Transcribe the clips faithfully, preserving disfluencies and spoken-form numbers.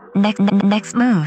Next, next move.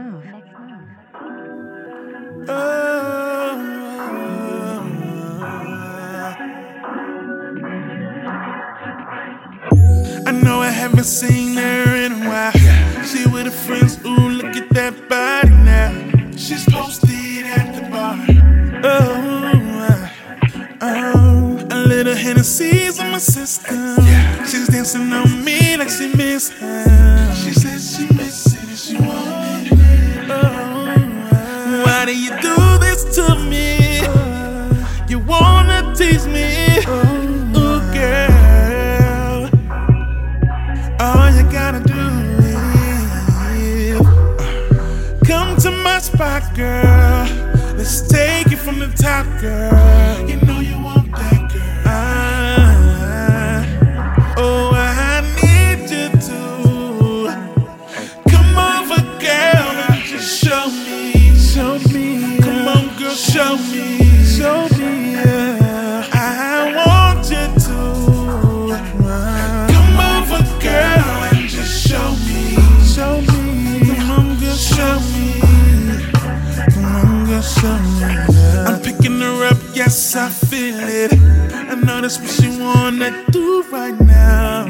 I know I haven't seen her in a while. She with her friends, ooh, look at that body now. She's posted at the bar. Oh, oh, a little Hennessy's in my system. She's dancing on me like she miss her. She says she miss it and she want it. Oh, why do you do this to me? You wanna tease me? Ooh, girl. All you gotta do is come to my spot, girl. Let's take it from the top, girl. You know you want that, girl. I, oh, I need you to come over, girl, and just show me, show me. Come on, girl, show me, show me. Yeah. I want you to come over, girl, and just show me, show me. Come on, girl, show me. Come on, girl, show me. Yeah. I'm picking her up, yes, I feel it. I know that's what she wanna do right now.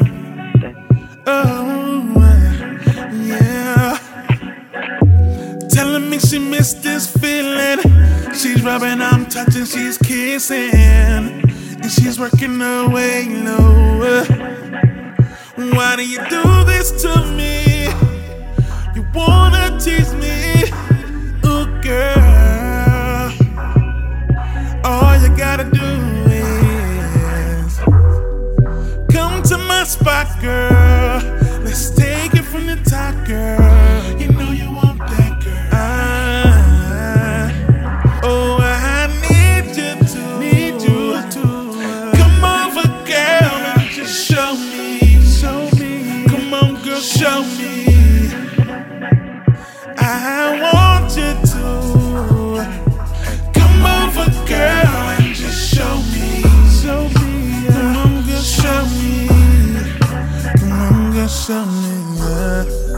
Oh, yeah. Telling me she missed this feeling. She's rubbing, I'm touching, she's kissing, and she's working her way low. Why do you do this to me? You wanna tease me? Ooh, girl. All you gotta do is come to my spot, girl. Let's take it from the top, girl. You know you want that, girl. I, oh, I need you to, need you to come over, girl, and just show me, show me. Come on, girl, show me. I want you to come over, girl, and just show me, show me. Come on, girl, show me. Come on, girl, show me. Yeah.